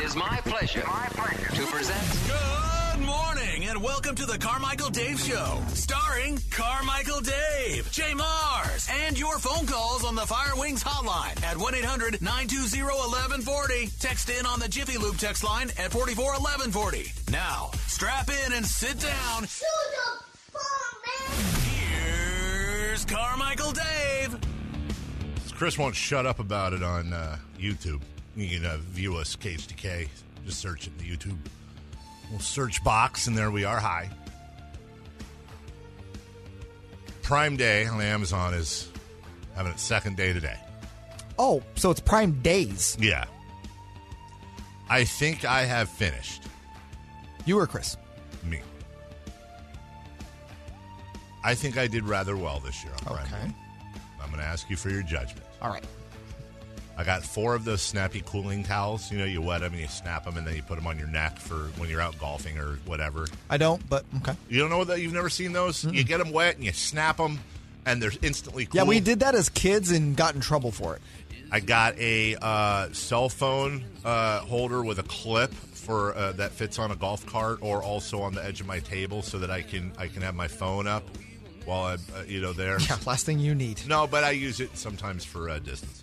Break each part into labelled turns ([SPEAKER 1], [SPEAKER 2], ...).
[SPEAKER 1] is my pleasure to present...
[SPEAKER 2] Good morning, and welcome to the Carmichael Dave Show, starring Carmichael Dave, Jay Mars, and your phone calls on the Fire Wings hotline at 1-800-920-1140. Text in on the Jiffy Lube text line at 441140. Now, strap in and sit down. Here's Carmichael Dave.
[SPEAKER 3] Chris won't shut up about it on YouTube. You can view us Cage to K. Just search it in the YouTube little search box, and there we are. Hi. Prime Day on Amazon is having its second day today.
[SPEAKER 4] Oh, so it's Prime Days.
[SPEAKER 3] Yeah. I think I have finished.
[SPEAKER 4] You or Chris?
[SPEAKER 3] Me. I think I did rather well this year on Prime Day. I'm going to ask you for your judgment.
[SPEAKER 4] All right.
[SPEAKER 3] I got 4 of those snappy cooling towels. You know, you wet them and you snap them and then you put them on your neck for when you're out golfing or whatever.
[SPEAKER 4] I don't, but okay.
[SPEAKER 3] You don't know that? You've never seen those? Mm-mm. You get them wet and you snap them and they're instantly cool.
[SPEAKER 4] Yeah, we did that as kids and got in trouble for it.
[SPEAKER 3] I got a cell phone holder with a clip for that fits on a golf cart or also on the edge of my table so that I can have my phone up while I'm there.
[SPEAKER 4] Yeah, last thing you need.
[SPEAKER 3] No, but I use it sometimes for distances.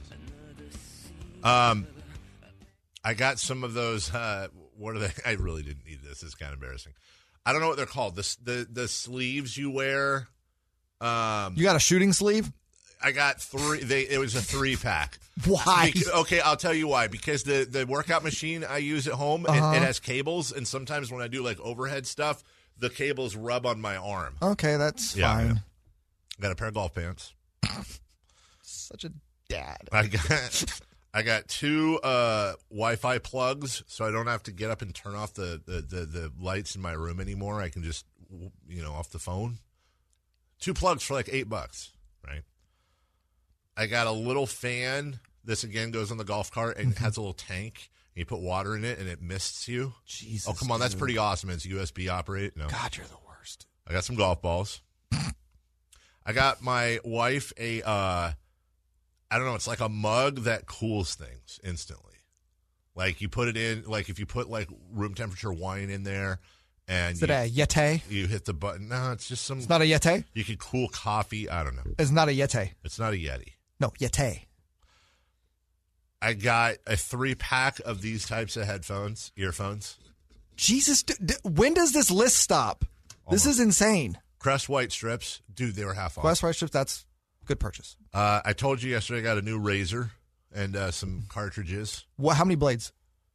[SPEAKER 3] I got some of those. What are they? I really didn't need this. It's kind of embarrassing. I don't know what they're called. The sleeves you wear.
[SPEAKER 4] You got a shooting sleeve?
[SPEAKER 3] I got 3. It was a 3-pack.
[SPEAKER 4] Why?
[SPEAKER 3] Okay, I'll tell you why. Because the workout machine I use at home, it has cables, and sometimes when I do like overhead stuff, the cables rub on my arm.
[SPEAKER 4] Okay, that's fine.
[SPEAKER 3] Yeah. I got a pair of golf pants.
[SPEAKER 4] Such a dad.
[SPEAKER 3] I got 2 Wi-Fi plugs, so I don't have to get up and turn off the lights in my room anymore. I can just, off the phone. 2 plugs for like $8, right? I got a little fan. This, again, goes on the golf cart and has a little tank. And you put water in it, and it mists you.
[SPEAKER 4] Jesus.
[SPEAKER 3] Oh, come on. That's pretty awesome. It's USB operate. No.
[SPEAKER 4] God, you're the worst.
[SPEAKER 3] I got some golf balls. I got my wife I don't know, it's like a mug that cools things instantly. Like you put it in, like if you put like room temperature wine in there and
[SPEAKER 4] is it a Yeti?
[SPEAKER 3] You hit the button. No, it's just some.
[SPEAKER 4] It's not a Yeti?
[SPEAKER 3] You can cool coffee. I don't know.
[SPEAKER 4] It's not a Yeti.
[SPEAKER 3] It's not a Yeti.
[SPEAKER 4] No, Yeti.
[SPEAKER 3] I got a 3-pack of these types of earphones.
[SPEAKER 4] Jesus, when does this list stop? Almost. This is insane.
[SPEAKER 3] Crest White strips. Dude, they were half off.
[SPEAKER 4] Crest White strips, that's good purchase.
[SPEAKER 3] I told you yesterday I got a new razor and some cartridges.
[SPEAKER 4] What? How many blades?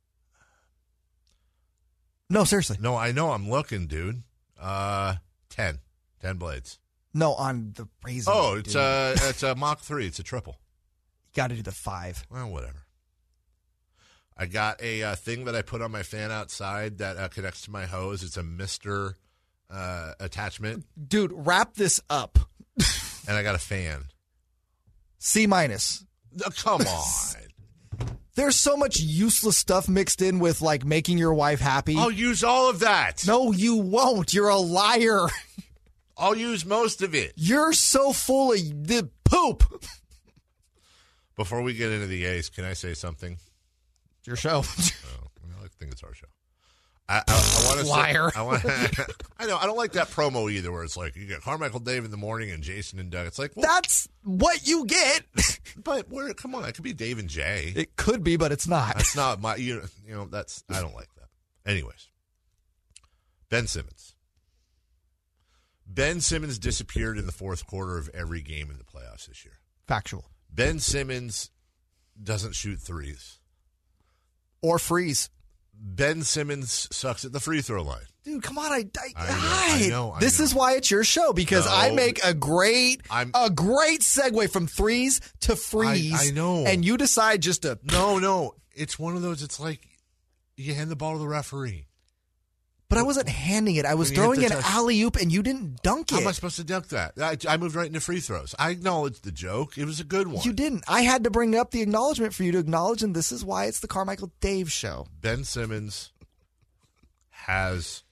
[SPEAKER 4] No, seriously.
[SPEAKER 3] No, I know. I'm looking, dude. 10 blades.
[SPEAKER 4] No, on the razor.
[SPEAKER 3] Oh, it's a Mach 3. It's a triple.
[SPEAKER 4] You got to do the 5.
[SPEAKER 3] Well, whatever. I got a thing that I put on my fan outside that connects to my hose. It's a Mister attachment.
[SPEAKER 4] Dude, wrap this up.
[SPEAKER 3] And I got a fan.
[SPEAKER 4] C-.
[SPEAKER 3] Oh, come on.
[SPEAKER 4] There's so much useless stuff mixed in with, like, making your wife happy.
[SPEAKER 3] I'll use all of that.
[SPEAKER 4] No, you won't. You're a liar.
[SPEAKER 3] I'll use most of it.
[SPEAKER 4] You're so full of the poop.
[SPEAKER 3] Before we get into the A's, can I say something?
[SPEAKER 4] It's your show.
[SPEAKER 3] I think it's our show. I want to
[SPEAKER 4] liar.
[SPEAKER 3] I know. I don't like that promo either, where it's like you get Carmichael Dave in the morning and Jason and Doug. It's like, well,
[SPEAKER 4] that's what you get.
[SPEAKER 3] But come on, it could be Dave and Jay.
[SPEAKER 4] It could be, but it's not.
[SPEAKER 3] That's not my. That's I don't like that. Anyways, Ben Simmons. Ben Simmons disappeared in the fourth quarter of every game in the playoffs this year.
[SPEAKER 4] Factual.
[SPEAKER 3] Ben Simmons doesn't shoot threes
[SPEAKER 4] or freeze.
[SPEAKER 3] Ben Simmons sucks at the free throw line.
[SPEAKER 4] Dude, come on.
[SPEAKER 3] I know.
[SPEAKER 4] This is why it's your show, because I make a great segue from threes to freeze.
[SPEAKER 3] I know.
[SPEAKER 4] And you decide just to.
[SPEAKER 3] No. It's one of those, it's like you hand the ball to the referee.
[SPEAKER 4] But I wasn't handing it. I was throwing an alley-oop, and you didn't dunk it.
[SPEAKER 3] How am I supposed to dunk that? I moved right into free throws. I acknowledged the joke. It was a good one.
[SPEAKER 4] You didn't. I had to bring up the acknowledgement for you to acknowledge, and this is why it's the Carmichael Dave Show.
[SPEAKER 3] Ben Simmons has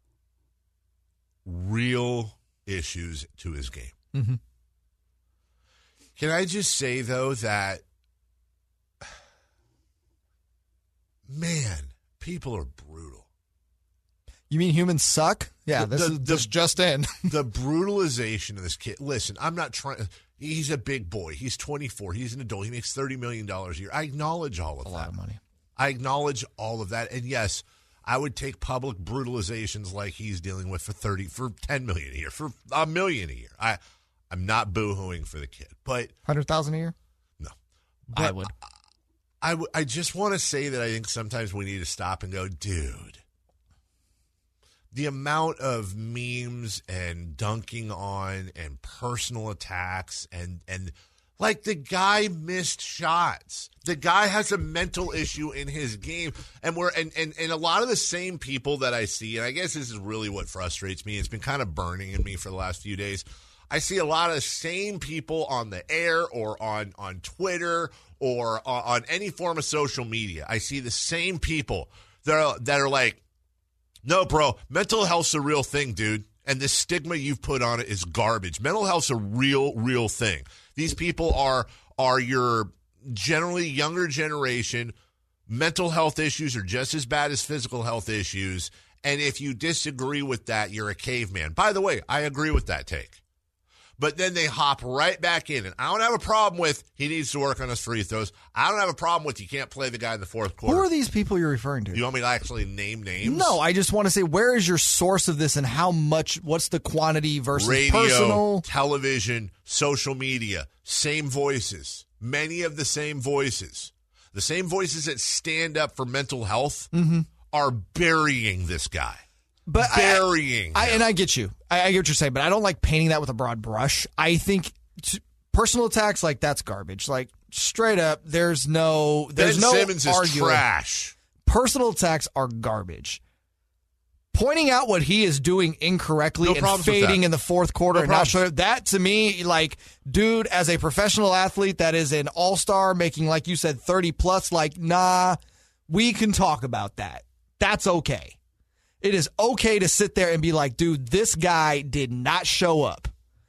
[SPEAKER 3] real issues to his game.
[SPEAKER 4] Mm-hmm.
[SPEAKER 3] Can I just say, though, that, man, people are brutal.
[SPEAKER 4] You mean humans suck? Yeah, this just in.
[SPEAKER 3] The brutalization of this kid. Listen, I'm not trying. He's a big boy. He's 24. He's an adult. He makes $30 million a year. I acknowledge all of that.
[SPEAKER 4] A lot of money.
[SPEAKER 3] I acknowledge all of that. And yes, I would take public brutalizations like he's dealing with for $10 million a year, for $1 million a year. I'm not boo-hooing for the kid, but
[SPEAKER 4] $100,000 a year?
[SPEAKER 3] No.
[SPEAKER 4] But I would.
[SPEAKER 3] I just want to say that I think sometimes we need to stop and go, dude. The amount of memes and dunking on and personal attacks and like the guy missed shots. The guy has a mental issue in his game, and a lot of the same people that I see, and I guess this is really what frustrates me. It's been kind of burning in me for the last few days. I see a lot of the same people on the air or on Twitter or on any form of social media. I see the same people that are like, no, bro, mental health's a real thing, dude. And the stigma you've put on it is garbage. Mental health's a real thing. These people are your generally younger generation. Mental health issues are just as bad as physical health issues. And if you disagree with that, you're a caveman. By the way, I agree with that take. But then they hop right back in. And I don't have a problem with he needs to work on his free throws. I don't have a problem with you can't play the guy in the fourth quarter.
[SPEAKER 4] Who are these people you're referring to?
[SPEAKER 3] You want me to actually name names?
[SPEAKER 4] No, I just want to say, where is your source of this and how much, what's the quantity versus
[SPEAKER 3] radio,
[SPEAKER 4] personal?
[SPEAKER 3] Television, social media, same voices. Many of the same voices. The same voices that stand up for mental health are burying this guy.
[SPEAKER 4] But
[SPEAKER 3] burying.
[SPEAKER 4] And I get you. I get what you're saying, but I don't like painting that with a broad brush. I think personal attacks, like, that's garbage. Like, straight up, there's no
[SPEAKER 3] Simmons is
[SPEAKER 4] arguing.
[SPEAKER 3] trash.
[SPEAKER 4] Personal attacks are garbage. Pointing out what he is doing incorrectly and fading in the fourth quarter and not showing that, to me, like, dude, as a professional athlete that is an all-star making, like you said, 30 plus, like, nah, we can talk about that. That's okay. It is okay to sit there and be like, dude, this guy did not show up.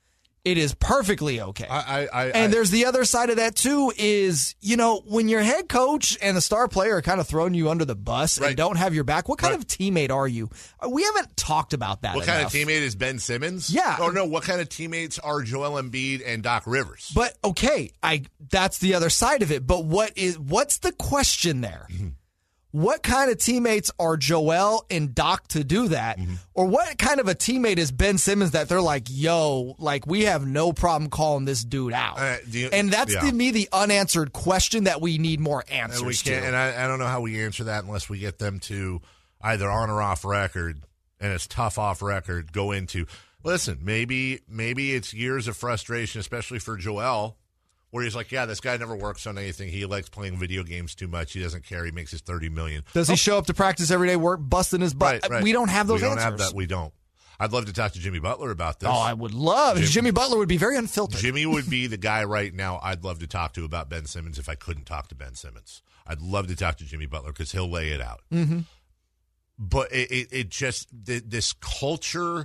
[SPEAKER 4] It is perfectly okay. And there's the other side of that, too, is, you know, when your head coach and the star player are kind of throwing you under the bus and don't have your back, what kind of teammate are you? We haven't talked about that
[SPEAKER 3] What
[SPEAKER 4] enough.
[SPEAKER 3] kind of teammate is Ben Simmons?
[SPEAKER 4] Yeah.
[SPEAKER 3] Or no, what kind of teammates are Joel Embiid and Doc Rivers?
[SPEAKER 4] But, okay, that's the other side of it. But what's the question there? What kind of teammates are Joel and Doc to do that? Or what kind of a teammate is Ben Simmons that they're like, yo, like, we have no problem calling this dude out? And that's, to me, the unanswered question that we need more answers to.
[SPEAKER 3] And I don't know how we answer that unless we get them to either on or off record, and it's tough off record, go into, listen, maybe it's years of frustration, especially for Joel, where he's like, yeah, this guy never works on anything. He likes playing video games too much. He doesn't care. He makes his $30 million.
[SPEAKER 4] Does he show up to practice every day, work, busting his butt?
[SPEAKER 3] Right.
[SPEAKER 4] We don't have those answers.
[SPEAKER 3] We don't have that. We don't. I'd love to talk to Jimmy Butler about this.
[SPEAKER 4] Oh, I would love. Jimmy Butler would be very unfiltered.
[SPEAKER 3] Jimmy would be the guy right now I'd love to talk to about Ben Simmons if I couldn't talk to Ben Simmons. I'd love to talk to Jimmy Butler because he'll lay it out. But it just, this culture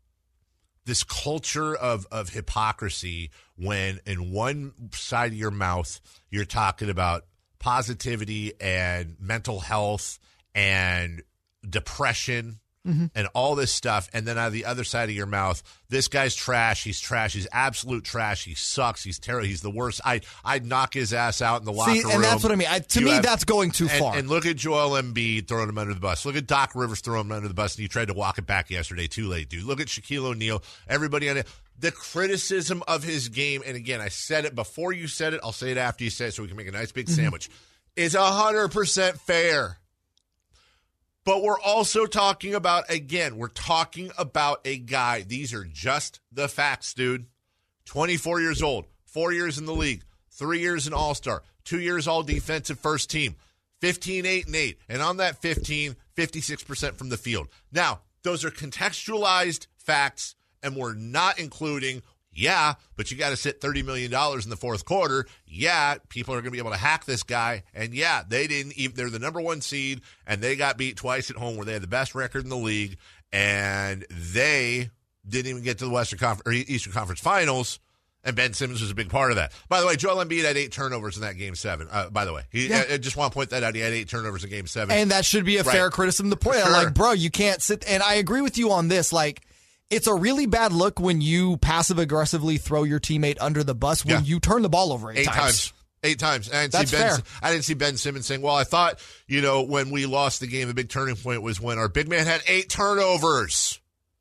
[SPEAKER 3] of hypocrisy when in one side of your mouth you're talking about positivity and mental health and depression and all this stuff, and then out of the other side of your mouth, this guy's trash. He's trash. He's absolute trash. He sucks. He's terrible. He's the worst. I'd knock his ass out in the locker room.
[SPEAKER 4] And that's what I mean. To me, that's going too far.
[SPEAKER 3] And look at Joel Embiid throwing him under the bus. Look at Doc Rivers throwing him under the bus, and you tried to walk it back yesterday. Too late, dude. Look at Shaquille O'Neal. Everybody on it. The criticism of his game, and again, I said it before you said it. I'll say it after you say it so we can make a nice big sandwich, is 100% fair. But we're also talking about, again, we're talking about a guy. These are just the facts, dude. 24 years old, 4 years in the league, 3 years an all-star, 2 years all-defensive first team, 15-8-8. And on that 15, 56% from the field. Now, those are contextualized facts, and we're not including, but you got to sit $30 million in the fourth quarter. People are going to be able to hack this guy. And they didn't even, they're the number one seed, and they got beat twice at home where they had the best record in the league, and they didn't even get to the Eastern Conference Finals, And Ben Simmons was a big part of that. By the way, Joel Embiid had 8 turnovers in that Game 7. By the way, I just want to point that out. He had 8 turnovers in Game 7.
[SPEAKER 4] And that should be a fair criticism to point out.
[SPEAKER 3] Sure.
[SPEAKER 4] Like, bro, you can't sit. And I agree with you on this. Like, it's a really bad look when you passive-aggressively throw your teammate under the bus when you turn the ball over 8 times.
[SPEAKER 3] 8 times. I didn't see Ben Simmons saying, well, I thought, when we lost the game, the big turning point was when our big man had 8 turnovers.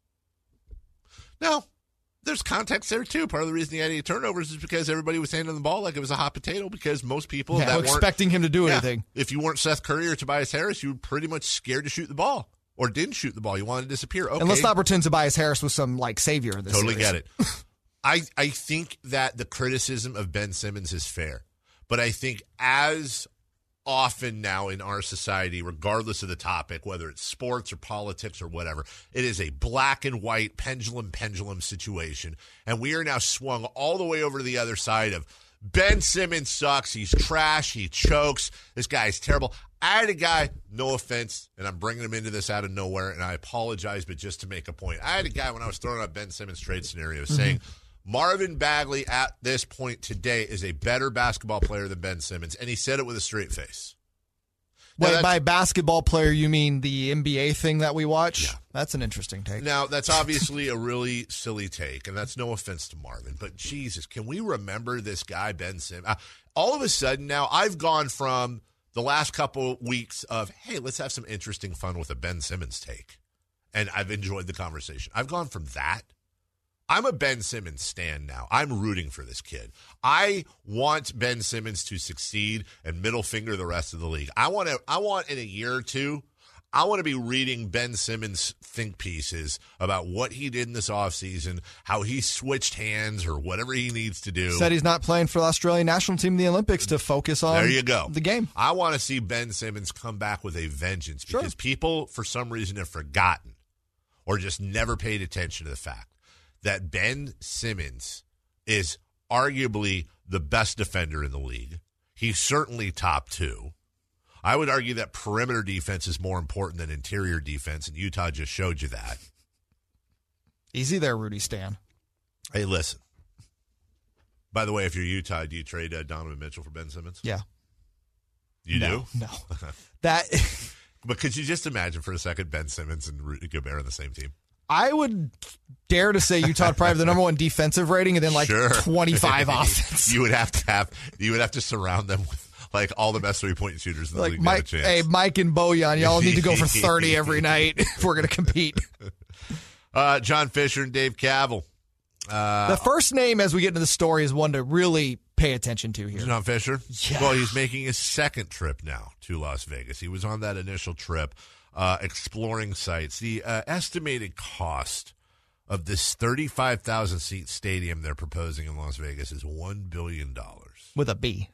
[SPEAKER 3] No. There's context there, too. Part of the reason he had 8 turnovers is because everybody was handing the ball like it was a hot potato because most people that weren't
[SPEAKER 4] expecting him to do anything.
[SPEAKER 3] If you weren't Seth Curry or Tobias Harris, you were pretty much scared to shoot the ball or didn't shoot the ball. You wanted to disappear. Okay.
[SPEAKER 4] And let's not pretend Tobias Harris was some, savior in this
[SPEAKER 3] Totally
[SPEAKER 4] series.
[SPEAKER 3] get it. I think that the criticism of Ben Simmons is fair. But I think as often now in our society, regardless of the topic, whether it's sports or politics or whatever, it is a black and white pendulum situation. And we are now swung all the way over to the other side of Ben Simmons sucks. He's trash. He chokes. This guy is terrible. I had a guy, no offense, and I'm bringing him into this out of nowhere, and I apologize, but just to make a point. I had a guy when I was throwing up Ben Simmons trade scenarios saying, Marvin Bagley at this point today is a better basketball player than Ben Simmons, and he said it with a straight face.
[SPEAKER 4] Wait, by basketball player, you mean the NBA thing that we watch?
[SPEAKER 3] Yeah.
[SPEAKER 4] That's an interesting take.
[SPEAKER 3] Now, that's obviously a really silly take, and that's no offense to Marvin, but Jesus, can we remember this guy, Ben Simmons? All of a sudden now, I've gone from the last couple weeks of, hey, let's have some interesting fun with a Ben Simmons take, and I've enjoyed the conversation. I've gone from that. I'm a Ben Simmons stan now. I'm rooting for this kid. I want Ben Simmons to succeed and middle finger the rest of the league. I want in a year or two, I want to be reading Ben Simmons think pieces about what he did in this offseason, how he switched hands or whatever he needs to do.
[SPEAKER 4] Said he's not playing for the Australian national team in the Olympics to focus on the game.
[SPEAKER 3] I want to see Ben Simmons come back with a vengeance because people, for some reason, have forgotten or just never paid attention to the fact that Ben Simmons is arguably the best defender in the league. He's certainly top 2. I would argue that perimeter defense is more important than interior defense, and Utah just showed you that.
[SPEAKER 4] Easy there, Rudy Stan.
[SPEAKER 3] Hey, listen. By the way, if you're Utah, do you trade Donovan Mitchell for Ben Simmons?
[SPEAKER 4] Yeah.
[SPEAKER 3] You do?
[SPEAKER 4] No. But
[SPEAKER 3] could you just imagine for a second Ben Simmons and Rudy Gobert on the same team?
[SPEAKER 4] I would dare to say Utah would probably have the number 1 defensive rating and then 25 offense.
[SPEAKER 3] You would have to surround them with all the best 3-point shooters in the league.
[SPEAKER 4] Mike and Bojan, y'all need to go for 30 every night if we're going to compete.
[SPEAKER 3] John Fisher and Dave Cavill.
[SPEAKER 4] The first name as we get into the story is one to really pay attention to here.
[SPEAKER 3] John Fisher?
[SPEAKER 4] Yeah.
[SPEAKER 3] Well, he's making his second trip now to Las Vegas. He was on that initial trip. Exploring sites. The estimated cost of this 35,000-seat stadium they're proposing in Las Vegas is $1 billion.
[SPEAKER 4] With a B.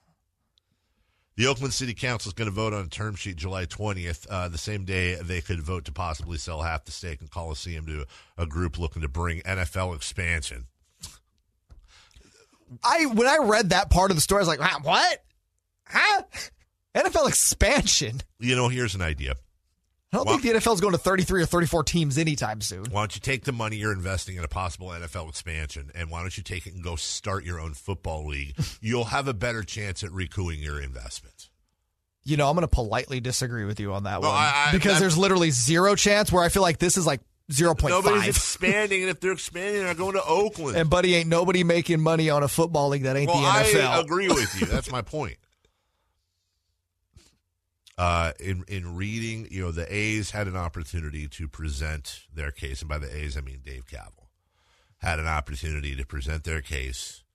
[SPEAKER 3] The Oakland City Council is going to vote on a term sheet July 20th, the same day they could vote to possibly sell half the stake in Coliseum to a group looking to bring NFL expansion.
[SPEAKER 4] When I read that part of the story, I was like, what? Huh? NFL expansion?
[SPEAKER 3] Here's an idea.
[SPEAKER 4] I don't think the NFL is going to 33 or 34 teams anytime soon.
[SPEAKER 3] Why don't you take the money you're investing in a possible NFL expansion, and why don't you take it and go start your own football league? You'll have a better chance at recouping your investment.
[SPEAKER 4] I'm going to politely disagree with you on that one. Because there's literally zero chance where I feel like this is 0.5.
[SPEAKER 3] Nobody's expanding, and if they're expanding, they're going to Oakland.
[SPEAKER 4] And, buddy, ain't nobody making money on a football league that ain't the NFL.
[SPEAKER 3] I agree with you. That's my point. In reading, the A's had an opportunity to present their case, and by the A's I mean Dave Cavill, had an opportunity to present their case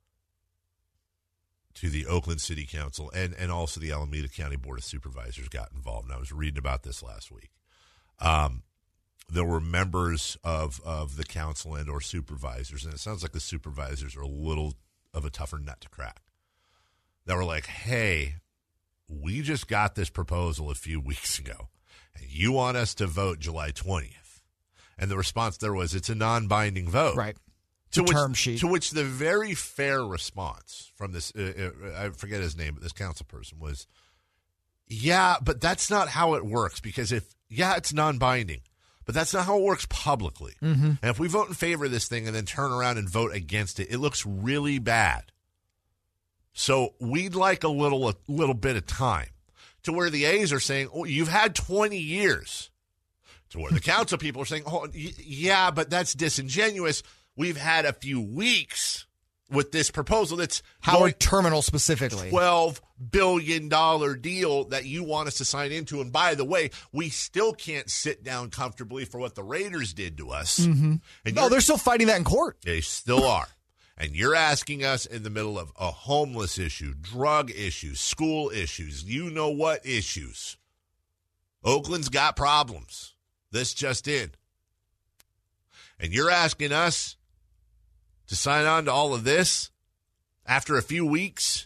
[SPEAKER 3] to the Oakland City Council, and also the Alameda County Board of Supervisors got involved. And I was reading about this last week. There were members of the council and or supervisors, and it sounds like the supervisors are a little of a tougher nut to crack, that were like, hey, we just got this proposal a few weeks ago, and you want us to vote July 20th. And the response there was, it's a non-binding vote.
[SPEAKER 4] Right.
[SPEAKER 3] Term sheet. To which the very fair response from this, I forget his name, but this council person was, yeah, but that's not how it works, because it's non-binding. But that's not how it works publicly. And if we vote in favor of this thing and then turn around and vote against it, it looks really bad. So we'd like a little bit of time to where the A's are saying, oh, you've had 20 years. To where the council people are saying, oh, yeah, but that's disingenuous. We've had a few weeks with this proposal that's
[SPEAKER 4] Howard Terminal specifically.
[SPEAKER 3] $12 billion deal that you want us to sign into. And by the way, we still can't sit down comfortably for what the Raiders did to us. And
[SPEAKER 4] No, they're still fighting that in court.
[SPEAKER 3] They still are. And you're asking us in the middle of a homeless issue, drug issues, school issues, you know what issues. Oakland's got problems. This just in. And you're asking us to sign on to all of this after a few weeks?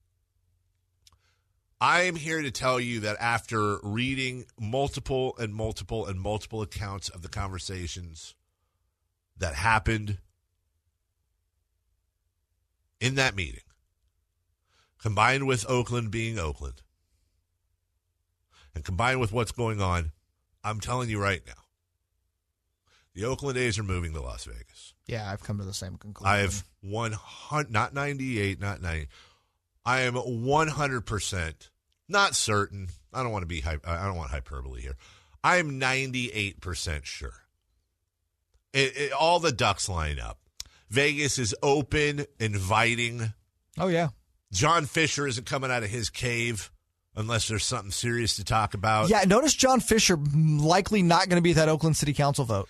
[SPEAKER 3] I am here to tell you that after reading multiple accounts of the conversations that happened in that meeting, combined with Oakland being Oakland, and combined with what's going on, I'm telling you right now, the Oakland A's are moving to Las Vegas.
[SPEAKER 4] Yeah, I've come to the same conclusion.
[SPEAKER 3] I have 100, not 98, not 90. I am 100%, not certain. I don't want hyperbole here. I am 98% sure. All the ducks line up. Vegas is open, inviting.
[SPEAKER 4] Oh, yeah.
[SPEAKER 3] John Fisher isn't coming out of his cave unless there's something serious to talk about.
[SPEAKER 4] Yeah, notice John Fisher likely not going to be at that Oakland City Council vote.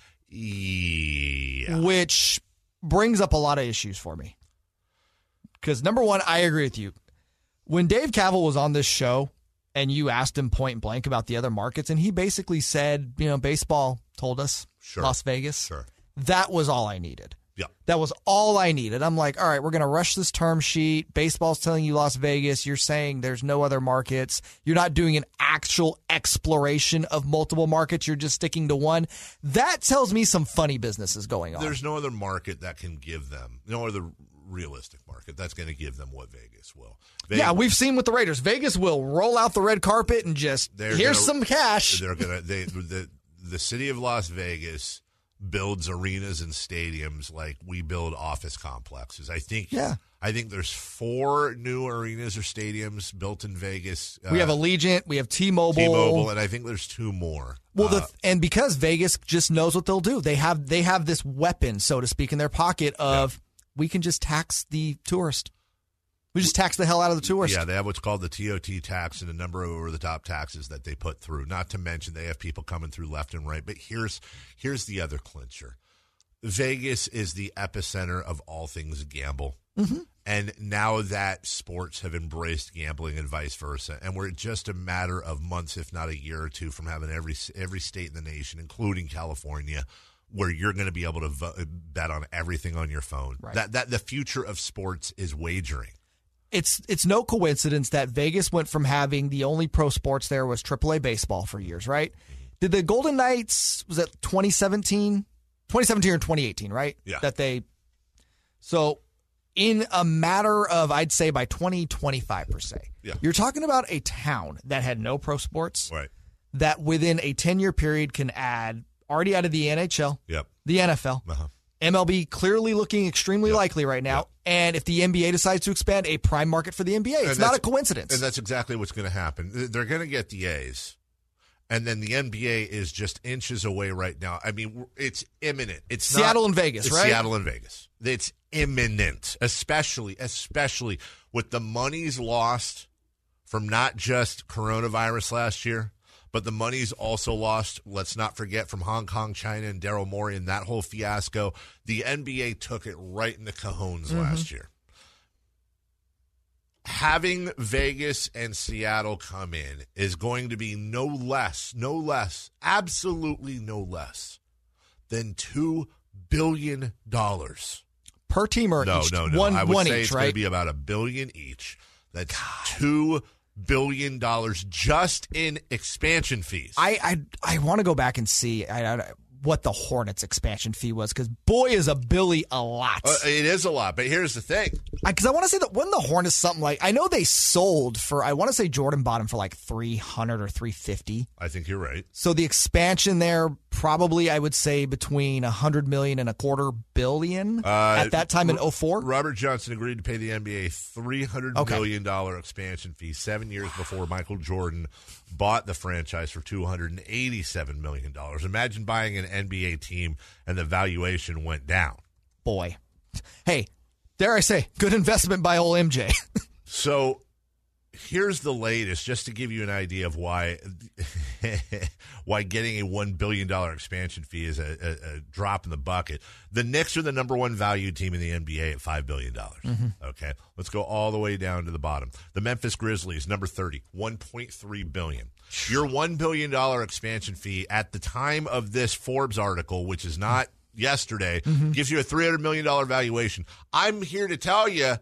[SPEAKER 3] Yeah.
[SPEAKER 4] Which brings up a lot of issues for me. Because, number one, I agree with you. When Dave Kaval was on this show and you asked him point blank about the other markets, and he basically said, baseball told us, Las Vegas.
[SPEAKER 3] Sure.
[SPEAKER 4] That was all I needed.
[SPEAKER 3] Yeah.
[SPEAKER 4] That was all I needed. I'm like, all right, we're going to rush this term sheet. Baseball's telling you Las Vegas. You're saying there's no other markets. You're not doing an actual exploration of multiple markets. You're just sticking to one. That tells me some funny business is going on.
[SPEAKER 3] There's no other market that can give them, no other realistic market that's going to give them what Vegas will.
[SPEAKER 4] Yeah, we've seen with the Raiders. Vegas will roll out the red carpet and just, here's some cash.
[SPEAKER 3] They're going to, the city of Las Vegas builds arenas and stadiums like we build office complexes. I think there's 4 new arenas or stadiums built in Vegas.
[SPEAKER 4] We have Allegiant, we have T-Mobile,
[SPEAKER 3] and I think there's 2 more.
[SPEAKER 4] Well, and because Vegas just knows what they'll do, they have this weapon, so to speak, in their pocket of we can just tax the tourist. We just tax the hell out of the tourist.
[SPEAKER 3] Yeah, they have what's called the TOT tax and a number of over-the-top taxes that they put through. Not to mention they have people coming through left and right. But here's the other clincher. Vegas is the epicenter of all things gamble. Mm-hmm. And now that sports have embraced gambling and vice versa, and we're just a matter of months, if not a year or two, from having every state in the nation, including California, where you're going to be able to bet on everything on your phone.
[SPEAKER 4] Right.
[SPEAKER 3] That the future of sports is wagering.
[SPEAKER 4] It's no coincidence that Vegas went from having the only pro sports there was AAA baseball for years, right? Did the Golden Knights, was it 2017 or 2018, right?
[SPEAKER 3] Yeah.
[SPEAKER 4] So in a matter of, I'd say by 2025 per se, you're talking about a town that had no pro sports,
[SPEAKER 3] right?
[SPEAKER 4] That within a 10-year period can already added the NHL, the NFL, MLB clearly looking extremely likely right now. And if the NBA decides to expand, a prime market for the NBA. It's not a coincidence.
[SPEAKER 3] And that's exactly what's going to happen. They're going to get the A's. And then the NBA is just inches away right now. I mean, it's imminent. It's
[SPEAKER 4] Seattle and Vegas, right?
[SPEAKER 3] Seattle and Vegas. It's imminent, especially with the monies lost from not just coronavirus last year, but the money's also lost, let's not forget, from Hong Kong, China, and Daryl Morey and that whole fiasco. The NBA took it right in the cajones last year. Having Vegas and Seattle come in is going to be no less, absolutely no less than $2 billion.
[SPEAKER 4] Per team or each?
[SPEAKER 3] No. I would say it's going to be about $1 billion each. That's $2 billion just in expansion fees.
[SPEAKER 4] I want to go back and see what the Hornets expansion fee was, because boy is a Billy a lot.
[SPEAKER 3] It is a lot, but here's the thing.
[SPEAKER 4] Because I want to say that when the Hornets something like, I know they sold for, I want to say Jordan bought him for like $300 or $350.
[SPEAKER 3] I think you're right.
[SPEAKER 4] So the expansion there probably, I would say, between $100 million and $250 million at that time in 2004.
[SPEAKER 3] Robert Johnson agreed to pay the NBA $300 million expansion fee 7 years before Michael Jordan bought the franchise for $287 million. Imagine buying an NBA team and the valuation went down.
[SPEAKER 4] Boy. Hey, dare I say, good investment by old MJ.
[SPEAKER 3] So here's the latest, just to give you an idea of why getting a $1 billion expansion fee is a drop in the bucket. The Knicks are the number one valued team in the NBA at $5 billion. Okay, let's go all the way down to the bottom. The Memphis Grizzlies, number 30, $1.3 billion. Your $1 billion expansion fee at the time of this Forbes article, which is not yesterday, gives you a $300 million valuation. I'm here to tell you,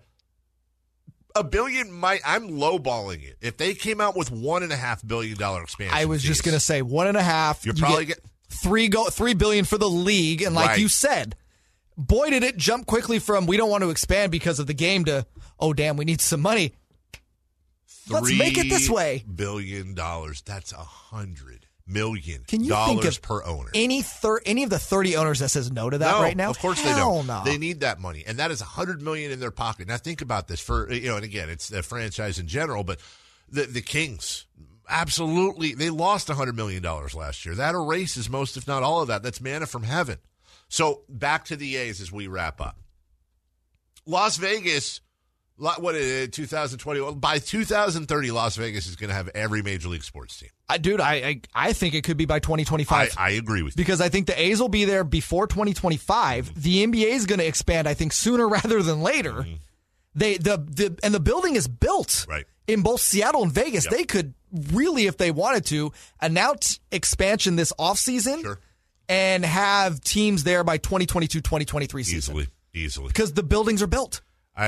[SPEAKER 3] $1 billion I'm lowballing it. If they came out with $1.5 billion expansion,
[SPEAKER 4] I was just going to say 1.5.
[SPEAKER 3] You're probably get
[SPEAKER 4] $3 billion for the league, and like you said, boy, did it jump quickly from we don't want to expand because of the game to oh damn, we need some money. Let's make it this way.
[SPEAKER 3] $3 billion. That's $100 million.
[SPEAKER 4] Can you think of
[SPEAKER 3] per owner?
[SPEAKER 4] Any of the 30 owners that says no to that right now?
[SPEAKER 3] Of course
[SPEAKER 4] Hell
[SPEAKER 3] they don't.
[SPEAKER 4] No.
[SPEAKER 3] They need that money, and that is $100 million in their pocket. Now think about this and again, it's the franchise in general, but the Kings, absolutely, they lost $100 million last year. That erases most, if not all of that. That's manna from heaven. So back to the A's as we wrap up. Las Vegas. What is it, 2020? By 2030, Las Vegas is going to have every major league sports team.
[SPEAKER 4] I think it could be by 2025.
[SPEAKER 3] I agree with you.
[SPEAKER 4] Because I think the A's will be there before 2025. The NBA is going to expand, I think, sooner rather than later. The building is built in both Seattle and Vegas. Yep. They could really, if they wanted to, announce expansion this offseason and have teams there by 2022, 2023 season.
[SPEAKER 3] Easily.
[SPEAKER 4] Because the buildings are built.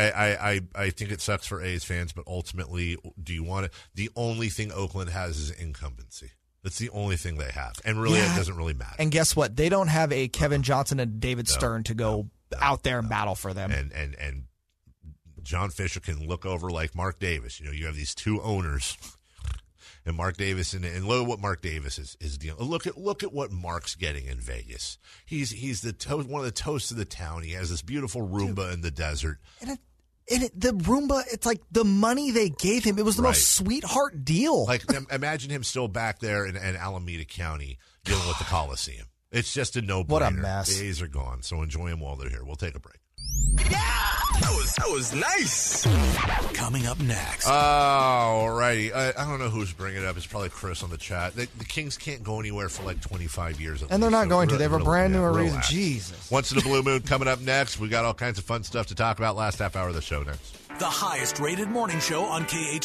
[SPEAKER 3] I think it sucks for A's fans, but ultimately, do you want it? The only thing Oakland has is incumbency. That's the only thing they have. And really, it doesn't really matter.
[SPEAKER 4] And guess what? They don't have a Kevin Johnson and David Stern to go out there and battle for them.
[SPEAKER 3] And John Fisher can look over like Mark Davis. You have these two owners. And Mark Davis, and look at what Mark Davis is dealing. Look at what Mark's getting in Vegas. He's one of the toasts of the town. He has this beautiful Roomba in the desert.
[SPEAKER 4] And the Roomba, it's like the money they gave him. It was the most sweetheart deal.
[SPEAKER 3] Like imagine him still back there in Alameda County dealing with the Coliseum. It's just a no-brainer.
[SPEAKER 4] What a mess.
[SPEAKER 3] The A's are gone, so enjoy them while they're here. We'll take a break.
[SPEAKER 2] Yeah! That was nice. Coming up next.
[SPEAKER 3] All righty. I don't know who's bringing it up. It's probably Chris on the chat. The Kings can't go anywhere for like 25 years.
[SPEAKER 4] And they're not going to. They have a brand new arena. Jesus.
[SPEAKER 3] Once in a blue moon coming up next. We got all kinds of fun stuff to talk about. Last half hour of the show next.
[SPEAKER 2] The highest rated morning show on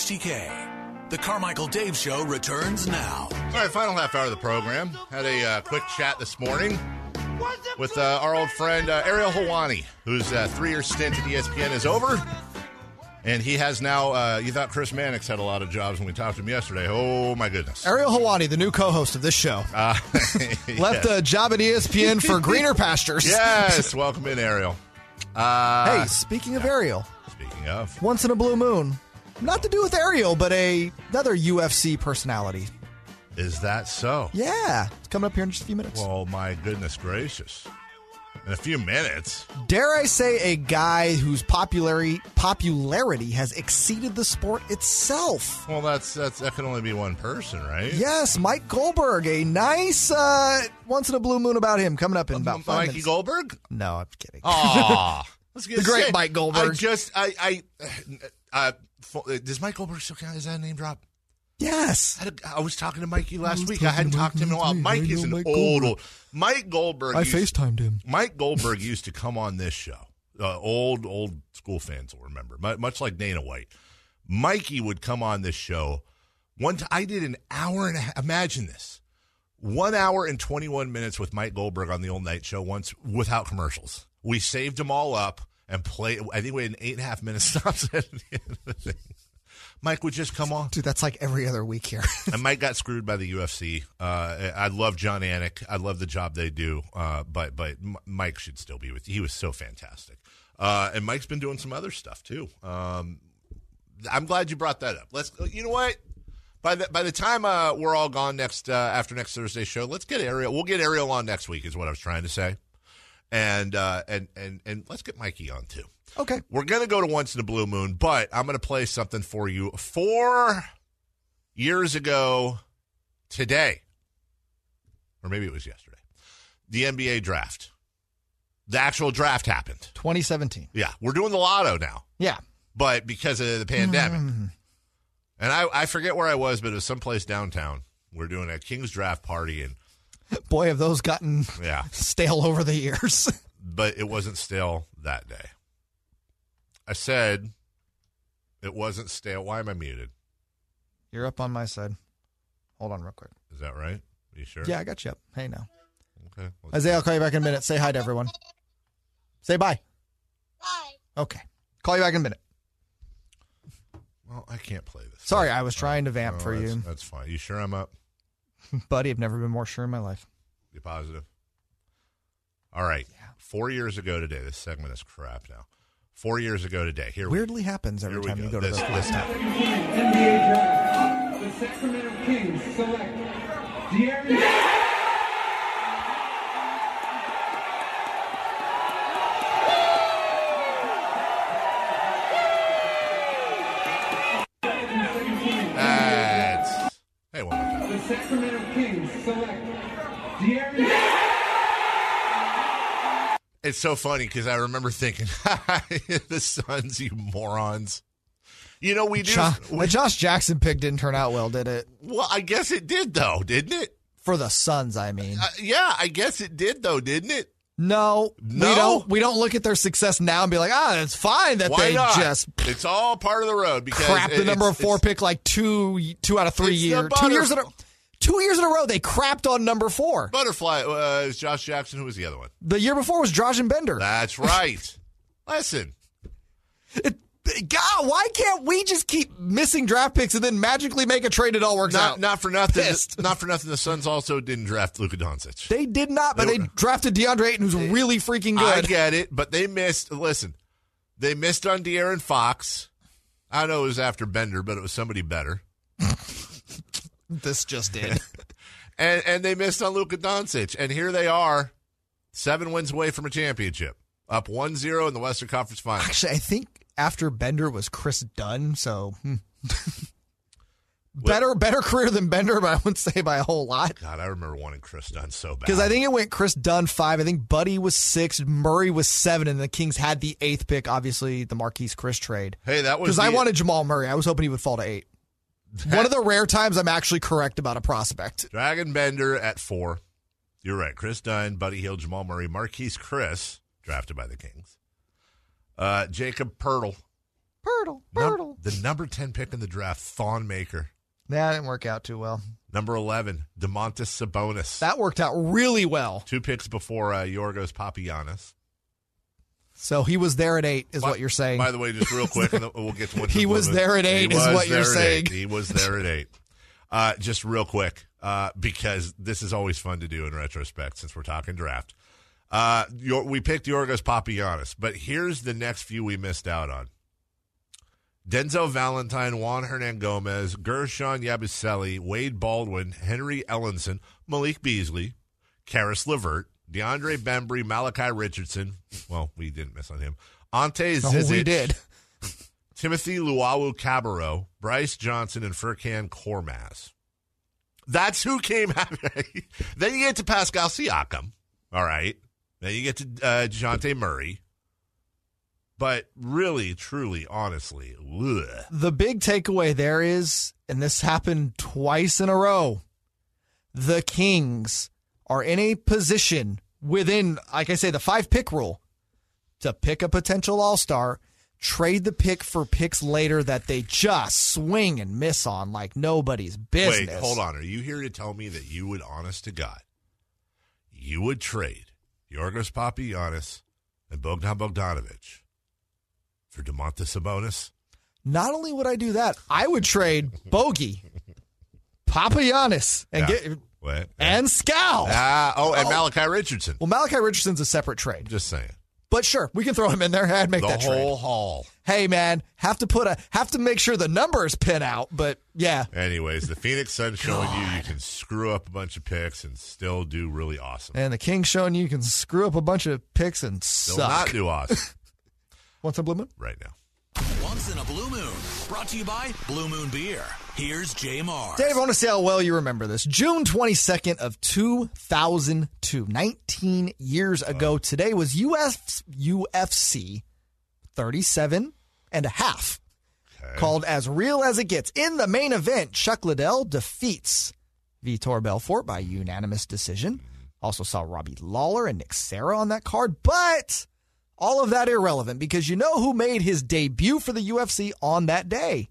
[SPEAKER 2] KHTK. The Carmichael Dave Show returns now.
[SPEAKER 3] All right, final half hour of the program. Had a quick chat this morning with our old friend Ariel Helwani, whose 3-year stint at ESPN is over. And he has now, you thought Chris Mannix had a lot of jobs when we talked to him yesterday. Oh, my goodness.
[SPEAKER 4] Ariel Helwani, the new co-host of this show. Left a job at ESPN for greener pastures.
[SPEAKER 3] Yes, welcome in, Ariel.
[SPEAKER 4] Hey, speaking of Ariel.
[SPEAKER 3] Speaking of.
[SPEAKER 4] Once in a blue moon. Not to do with Ariel, but another UFC personality.
[SPEAKER 3] Is that so?
[SPEAKER 4] Yeah. It's coming up here in just a few minutes.
[SPEAKER 3] Well, my goodness gracious. In a few minutes.
[SPEAKER 4] Dare I say a guy whose popularity has exceeded the sport itself.
[SPEAKER 3] Well, that can only be one person, right?
[SPEAKER 4] Yes, Mike Goldberg. A nice once in a blue moon about him coming up in about 5 minutes.
[SPEAKER 3] Mikey Goldberg?
[SPEAKER 4] No, I'm kidding.
[SPEAKER 3] Aw.
[SPEAKER 4] The great Mike Goldberg.
[SPEAKER 3] Does Mike Goldberg still count? Is that a name drop?
[SPEAKER 4] Yes.
[SPEAKER 3] I was talking to Mikey last week. I hadn't talked to him in a while. Mike is an old. Mike Goldberg.
[SPEAKER 4] I FaceTimed him.
[SPEAKER 3] Mike Goldberg used to come on this show. Old school fans will remember. Much like Dana White. Mikey would come on this show. I did an hour and a half. Imagine this. 1 hour and 21 minutes with Mike Goldberg on the old night show once without commercials. We saved them all up and played. I think we had an 8.5 minute stops at the end of the thing. Mike would just come on.
[SPEAKER 4] Dude, that's like every other week here.
[SPEAKER 3] And Mike got screwed by the UFC. I love John Anik. I love the job they do. But Mike should still be with you. He was so fantastic. And Mike's been doing some other stuff, too. I'm glad you brought that up. You know what? By the time we're all gone after next Thursday's show, let's get Ariel. We'll get Ariel on next week, is what I was trying to say, and let's get Mikey on too.
[SPEAKER 4] Okay.
[SPEAKER 3] We're gonna go to Once in a Blue Moon, but I'm gonna play something for you. 4 years ago today, or maybe it was yesterday, the NBA draft. The actual draft happened.
[SPEAKER 4] 2017.
[SPEAKER 3] Yeah, we're doing the lotto now.
[SPEAKER 4] Yeah.
[SPEAKER 3] But because of the pandemic. And I forget where I was, but it was someplace downtown. We're doing a Kings draft party. And
[SPEAKER 4] boy, have those gotten stale over the years.
[SPEAKER 3] But it wasn't stale that day. I said it wasn't stale. Why am I muted?
[SPEAKER 4] You're up on my side. Hold on real quick.
[SPEAKER 3] Is that right? Are you sure?
[SPEAKER 4] Yeah, I got you up. Hey, now.
[SPEAKER 3] Okay.
[SPEAKER 4] Isaiah, I'll call you back in a minute. Say hi to everyone. Say bye.
[SPEAKER 5] Bye.
[SPEAKER 4] Okay. Call you back in a minute.
[SPEAKER 3] Well, I can't play this.
[SPEAKER 4] Sorry, I was trying to vamp for you.
[SPEAKER 3] That's fine. You sure I'm up?
[SPEAKER 4] Buddy, I've never been more sure in my life.
[SPEAKER 3] You positive? All right. Yeah. 4 years ago today, this segment is crap now. 4 years ago today. Here
[SPEAKER 4] Weirdly happens every time you go to this time.
[SPEAKER 6] NBA draft. The Sacramento Kings select De'Aaron.
[SPEAKER 3] Hey, one more time.
[SPEAKER 6] The Sacramento Kings select De'Aaron.
[SPEAKER 3] It's so funny because I remember thinking, the Suns, you morons. You know, we do.
[SPEAKER 4] The Josh Jackson pick didn't turn out well, did it?
[SPEAKER 3] Well, I guess it did, though, didn't it?
[SPEAKER 4] For the Suns, I mean.
[SPEAKER 3] Yeah, I guess it did, though, didn't it?
[SPEAKER 4] No. We don't look at their success now and be like, it's fine that
[SPEAKER 3] Why
[SPEAKER 4] they
[SPEAKER 3] not?
[SPEAKER 4] It's
[SPEAKER 3] all part of the road because
[SPEAKER 4] crap the number of 4 pick like two out of 3 years. 2 years in a row they crapped on number 4.
[SPEAKER 3] Butterfly is Josh Jackson. Who was the other one?
[SPEAKER 4] The year before was Dragan Bender.
[SPEAKER 3] That's right. Listen.
[SPEAKER 4] God, why can't we just keep missing draft picks and then magically make a trade it all works out?
[SPEAKER 3] Not for nothing. Not for nothing. The Suns also didn't draft Luka Doncic.
[SPEAKER 4] They did not, but they drafted DeAndre Ayton, who's really freaking good.
[SPEAKER 3] I get it, but they missed. Listen, they missed on De'Aaron Fox. I know it was after Bender, but it was somebody better.
[SPEAKER 4] This just did.
[SPEAKER 3] and they missed on Luka Doncic, and here they are, 7 wins away from a championship, up 1-0 in the Western Conference Finals.
[SPEAKER 4] Actually, I think after Bender was Chris Dunn, so better career than Bender, but I wouldn't say by a whole lot.
[SPEAKER 3] God, I remember wanting Chris Dunn so bad.
[SPEAKER 4] Because I think it went Chris Dunn 5, I think Buddy was 6, Murray was 7, and the Kings had the 8th pick, obviously the Marquise Chris trade.
[SPEAKER 3] Hey, that was
[SPEAKER 4] because I wanted Jamal Murray. I was hoping he would fall to 8. One of the rare times I'm actually correct about a prospect.
[SPEAKER 3] Dragan Bender at 4. You're right. Chris Dunn, Buddy Hield, Jamal Murray, Marquise Chris, drafted by the Kings. Jacob Poeltl.
[SPEAKER 4] Poeltl.
[SPEAKER 3] The number 10 pick in the draft, Thon Maker.
[SPEAKER 4] That didn't work out too well.
[SPEAKER 3] Number 11, Domantas Sabonis.
[SPEAKER 4] That worked out really well.
[SPEAKER 3] 2 picks before Yorgos Papagiannis.
[SPEAKER 4] So he was there at 8, is what you're saying.
[SPEAKER 3] By the way, just real quick, and we'll get to what
[SPEAKER 4] he was there at 8, is what you're saying.
[SPEAKER 3] He was there at 8. Just real quick, because this is always fun to do in retrospect since we're talking draft. We picked Yorgos Papagiannis, but here's the next few we missed out on. Denzel Valentine, Juan Hernan-Gomez, Gershon Yabusele, Wade Baldwin, Henry Ellenson, Malik Beasley, Karis LeVert, DeAndre Bembry, Malachi Richardson. Well, we didn't miss on him. Ante Zizic.
[SPEAKER 4] We did.
[SPEAKER 3] Timothy Luwawu-Cabarrot, Bryce Johnson, and Furkan Korkmaz. That's who came after. Then you get to Pascal Siakam. All right. Then you get to DeJounte Murray. But really, truly, honestly, ugh.
[SPEAKER 4] The big takeaway there is, and this happened twice in a row, the Kings are in a position within, like I say, the 5-pick rule to pick a potential all-star, trade the pick for picks later that they just swing and miss on like nobody's business.
[SPEAKER 3] Wait, hold on. Are you here to tell me that you would, honest to God, you would trade Yorgos Papagiannis and Bogdan Bogdanovic for Domantas Sabonis?
[SPEAKER 4] Not only would I do that, I would trade Bogey, Papagiannis, and Skal.
[SPEAKER 3] And Malachi Richardson.
[SPEAKER 4] Well, Malachi Richardson's a separate trade.
[SPEAKER 3] Just saying.
[SPEAKER 4] But sure, we can throw him in there. I'd make that trade.
[SPEAKER 3] The whole haul.
[SPEAKER 4] Hey, man, have to make sure the numbers pin out. But yeah.
[SPEAKER 3] Anyways, the Phoenix Sun's showing you can screw up a bunch of picks and still do really awesome.
[SPEAKER 4] And the King's showing you can screw up a bunch of picks and
[SPEAKER 3] still
[SPEAKER 4] suck.
[SPEAKER 3] not do awesome.
[SPEAKER 4] Once a Blue Moon?
[SPEAKER 3] Right now.
[SPEAKER 2] Once in a Blue Moon. Brought to you by Blue Moon Beer. Here's Jay Mars.
[SPEAKER 4] Dave, I want to see how well you remember this. June 22nd of 2002, 19 years ago. Today was UFC 37 and a half.
[SPEAKER 3] Okay.
[SPEAKER 4] Called As Real As It Gets. In the main event, Chuck Liddell defeats Vitor Belfort by unanimous decision. Also saw Robbie Lawler and Nick Serra on that card, but all of that irrelevant because you know who made his debut for the UFC on that day?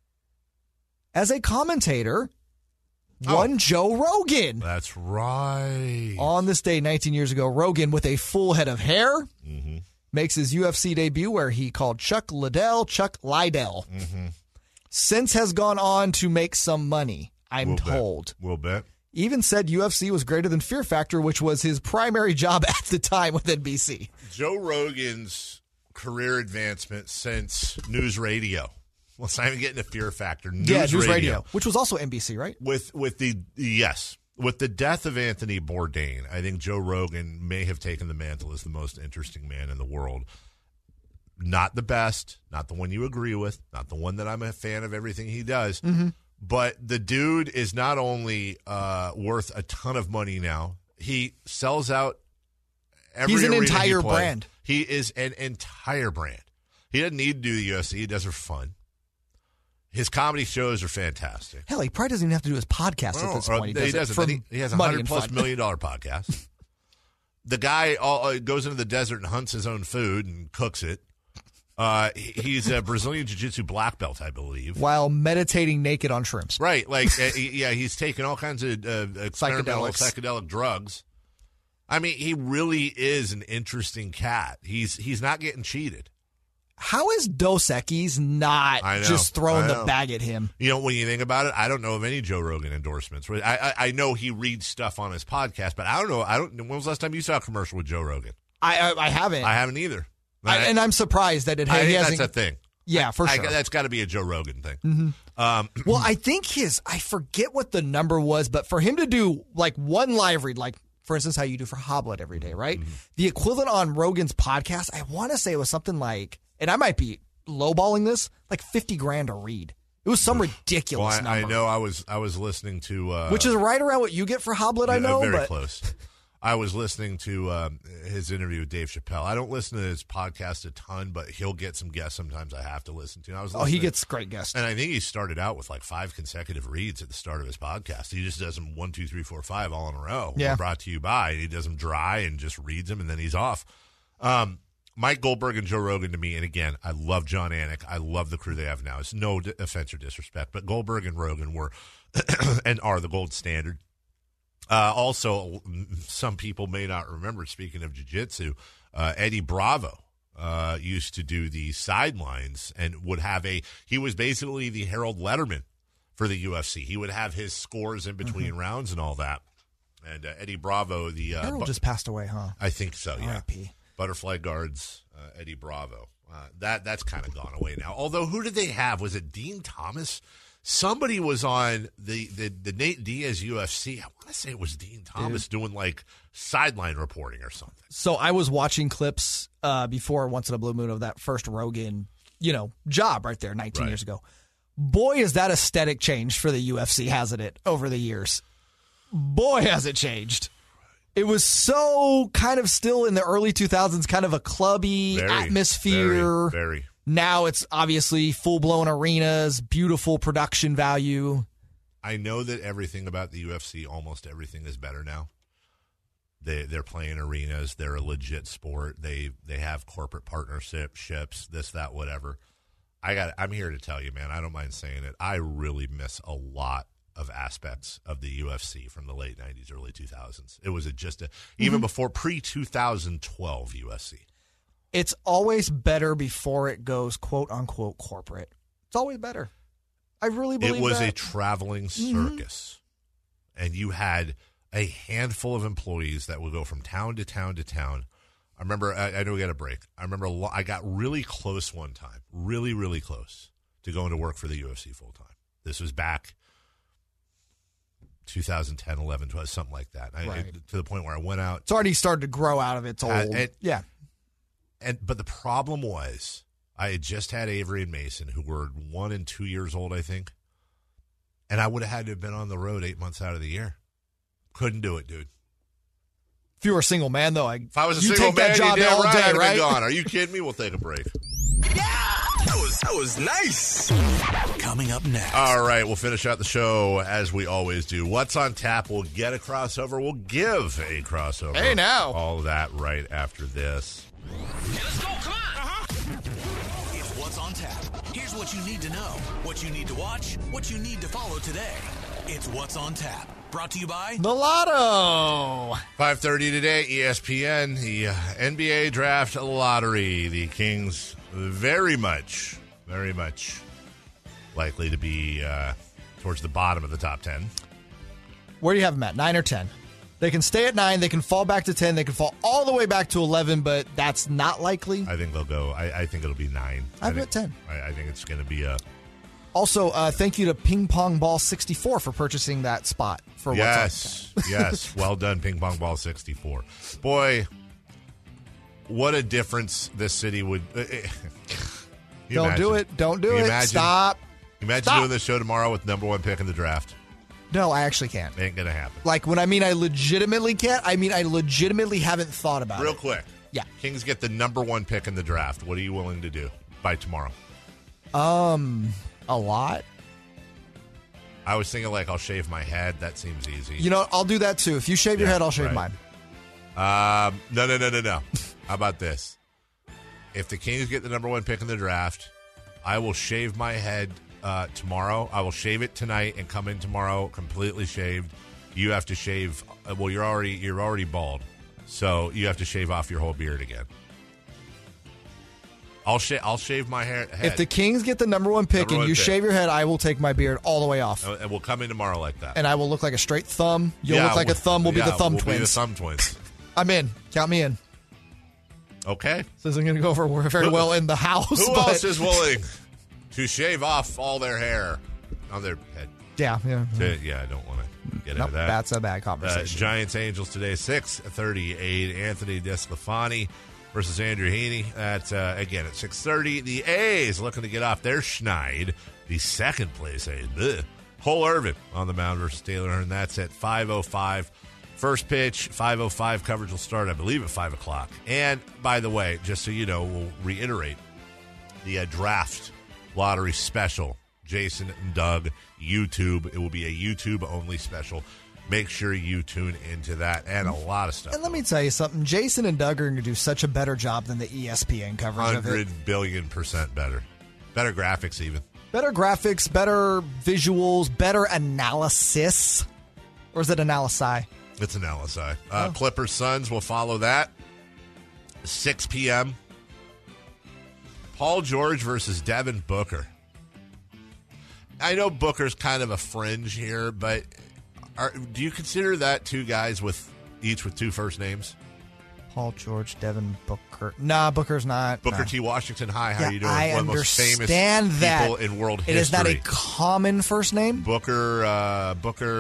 [SPEAKER 4] As a commentator, one Joe Rogan.
[SPEAKER 3] That's right.
[SPEAKER 4] On this day, 19 years ago, Rogan, with a full head of hair, makes his UFC debut where he called Chuck Liddell Chuck Liddell. Since has gone on to make some money, I'm told.
[SPEAKER 3] We'll bet.
[SPEAKER 4] Even said UFC was greater than Fear Factor, which was his primary job at the time with NBC.
[SPEAKER 3] Joe Rogan's career advancement since News Radio. Well, it's not even getting to Fear Factor. News Radio,
[SPEAKER 4] which was also NBC, right?
[SPEAKER 3] With the death of Anthony Bourdain, I think Joe Rogan may have taken the mantle as the most interesting man in the world. Not the best, not the one you agree with, not the one that I'm a fan of everything he does. But the dude is not only worth a ton of money now, he sells out every
[SPEAKER 4] He's an
[SPEAKER 3] arena
[SPEAKER 4] entire
[SPEAKER 3] he plays.
[SPEAKER 4] brand.
[SPEAKER 3] He is an entire brand. He doesn't need to do the UFC. He does it for fun. His comedy shows are fantastic.
[SPEAKER 4] Hell, he probably doesn't even have to do his podcast at this point.
[SPEAKER 3] He doesn't. He has a $100+ million podcast. The guy goes into the desert and hunts his own food and cooks it. He's a Brazilian Jiu-Jitsu black belt, I believe.
[SPEAKER 4] While meditating naked on shrimps.
[SPEAKER 3] Right. He's taken all kinds of experimental psychedelic drugs. I mean, he really is an interesting cat. He's not getting cheated.
[SPEAKER 4] How is Dos Equis not just throwing the bag at him?
[SPEAKER 3] You know, when you think about it, I don't know of any Joe Rogan endorsements. I know he reads stuff on his podcast, but I don't know. When was the last time you saw a commercial with Joe Rogan?
[SPEAKER 4] I haven't.
[SPEAKER 3] I haven't either.
[SPEAKER 4] And I'm surprised that he hasn't.
[SPEAKER 3] That's a thing.
[SPEAKER 4] Yeah, for sure.
[SPEAKER 3] That's got to be a Joe Rogan thing.
[SPEAKER 4] Well, I think I forget what the number was, but for him to do like one live read, like for instance, how you do for Hoblet every day, right? The equivalent on Rogan's podcast, I want to say it was something like, and I might be lowballing this, like $50,000 a read. It was some ridiculous number.
[SPEAKER 3] I know. I was listening to,
[SPEAKER 4] which is right around what you get for Hoblet. I know,
[SPEAKER 3] very close. I was listening to his interview with Dave Chappelle. I don't listen to his podcast a ton, but he'll get some guests sometimes I have to listen to.
[SPEAKER 4] He gets great guests.
[SPEAKER 3] And I think he started out with like 5 consecutive reads at the start of his podcast. He just does them 1, 2, 3, 4, 5 all in a row.
[SPEAKER 4] Yeah.
[SPEAKER 3] We're brought to you by. He does them dry and just reads them, and then he's off. Mike Goldberg and Joe Rogan to me, and again, I love John Anik. I love the crew they have now. It's no offense or disrespect, but Goldberg and Rogan were and are the gold standard. Also, some people may not remember, speaking of jiu-jitsu, Eddie Bravo used to do the sidelines and would have he was basically the Harold Letterman for the UFC. He would have his scores in between rounds and all that. And Eddie Bravo,
[SPEAKER 4] Harold just passed away, huh?
[SPEAKER 3] I think so, yeah.
[SPEAKER 4] R.I.P.
[SPEAKER 3] Butterfly Guards, Eddie Bravo. That's kind of gone away now. Although, who did they have? Was it Dean Thomas? Somebody was on the Nate Diaz UFC. I want to say it was Dean Thomas doing like sideline reporting or something.
[SPEAKER 4] So I was watching clips before Once in a Blue Moon of that first Rogan, job right there 19 years ago. Boy, is that aesthetic changed for the UFC, hasn't it, over the years? Boy, has it changed. It was so kind of still in the early 2000s, kind of a clubby atmosphere.
[SPEAKER 3] Very.
[SPEAKER 4] Now it's obviously full-blown arenas, beautiful production value.
[SPEAKER 3] I know that everything about the UFC, almost everything is better now. They're playing arenas. They're a legit sport. They have corporate partnerships, this, that, whatever. I'm here to tell you, man, I don't mind saying it. I really miss a lot of aspects of the UFC from the late 90s, early 2000s. It was even before pre-2012 UFC.
[SPEAKER 4] It's always better before it goes quote-unquote corporate. It's always better. I really believe that.
[SPEAKER 3] It was a traveling circus, and you had a handful of employees that would go from town to town to town I remember, I know we got a break. I remember I got really close one time, really, really close to going to work for the UFC full time. This was back 2010, 11, 12, something like that.
[SPEAKER 4] Right.
[SPEAKER 3] To the point where I went out.
[SPEAKER 4] It's already started to grow out of its old. Yeah.
[SPEAKER 3] But the problem was I had just had Avery and Mason, who were 1 and 2 years old, I think. And I would have had to have been on the road 8 months out of the year. Couldn't do it, dude.
[SPEAKER 4] If you were a single man, though,
[SPEAKER 3] if I was a single man,
[SPEAKER 4] that job all day,
[SPEAKER 3] I'd
[SPEAKER 4] right?
[SPEAKER 3] been gone. Are you kidding me? We'll take a break.
[SPEAKER 2] Yeah! That was nice. Coming up next.
[SPEAKER 3] All right, we'll finish out the show as we always do. What's on tap? We'll get a crossover. We'll give a crossover.
[SPEAKER 4] Hey, now.
[SPEAKER 3] All of that right after this.
[SPEAKER 2] Okay, let's go. Come on. It's What's on Tap. Here's what you need to know, what you need to watch, what you need to follow today. It's What's on Tap. Brought to you by
[SPEAKER 4] The Lotto.
[SPEAKER 3] 5:30 today, ESPN, the NBA Draft Lottery. The Kings very much likely to be towards the bottom of the top 10.
[SPEAKER 4] Where do you have them at, 9 or 10? They can stay at 9, they can fall back to 10, they can fall all the way back to 11, but that's not likely.
[SPEAKER 3] I think they'll go, I think it'll be 9.
[SPEAKER 4] I've got 10.
[SPEAKER 3] I think it's going to be a...
[SPEAKER 4] Also, thank you to Ping Pong Ball 64 for purchasing that spot for
[SPEAKER 3] Yes. Well done, Ping Pong Ball 64. Boy, what a difference this city would...
[SPEAKER 4] Don't do it. Stop.
[SPEAKER 3] Imagine doing this show tomorrow with number 1 pick in the draft.
[SPEAKER 4] No, I actually can't.
[SPEAKER 3] Ain't going to happen.
[SPEAKER 4] Like, when I mean I legitimately can't, I mean I legitimately haven't thought about it.
[SPEAKER 3] Real quick.
[SPEAKER 4] Yeah.
[SPEAKER 3] Kings get the number 1 pick in the draft. What are you willing to do by tomorrow?
[SPEAKER 4] A lot.
[SPEAKER 3] I was thinking, like, I'll shave my head. That seems easy.
[SPEAKER 4] You know, I'll do that too. If you shave your head, I'll shave mine.
[SPEAKER 3] No. How about this? If the Kings get the number 1 pick in the draft, I will shave my head tomorrow. I will shave it tonight and come in tomorrow completely shaved. You have to shave. Well, you're already bald, so you have to shave off your whole beard again. I'll shave my head.
[SPEAKER 4] If the Kings get the number 1 pick and you shave your head, I will take my beard all the way off.
[SPEAKER 3] And we'll come in tomorrow like that.
[SPEAKER 4] And I will look like a straight thumb. You'll look like a thumb. We'll be the thumb twins.
[SPEAKER 3] Be the thumb twins.
[SPEAKER 4] I'm in. Count me in.
[SPEAKER 3] Okay.
[SPEAKER 4] This isn't going to go over very well in the house.
[SPEAKER 3] Who else is willing to shave off all their hair on their head?
[SPEAKER 4] Yeah.
[SPEAKER 3] I don't want to get into that.
[SPEAKER 4] That's a bad conversation.
[SPEAKER 3] Giants Angels today, 6:38. Anthony DeSclafani versus Andrew Heaney. That's again at 6:30. The A's looking to get off their schneid. The second place A's. Cole Irvin on the mound versus Taylor Hearn. That's at 5:05. First pitch, 5:05. Coverage will start, I believe, at 5 o'clock. And by the way, just so you know, we'll reiterate the draft lottery special. Jason and Doug, YouTube. It will be a YouTube-only special. Make sure you tune into that and a lot of stuff.
[SPEAKER 4] And let me tell you something. Jason and Doug are going to do such a better job than the ESPN coverage of it.
[SPEAKER 3] 100 billion% better. Better graphics even.
[SPEAKER 4] Better graphics, better visuals, better analysis. Or is it analysi?
[SPEAKER 3] It's analysi. Clippers Suns will follow that. 6 p.m. Paul George versus Devin Booker. I know Booker's kind of a fringe here, but do you consider that two guys each with 2 first names?
[SPEAKER 4] Paul George, Devin Booker. Nah, Booker's not.
[SPEAKER 3] Booker T. Washington. Hi, how are you doing?
[SPEAKER 4] I
[SPEAKER 3] One of the most famous people in world history.
[SPEAKER 4] It is not a common first name.
[SPEAKER 3] Booker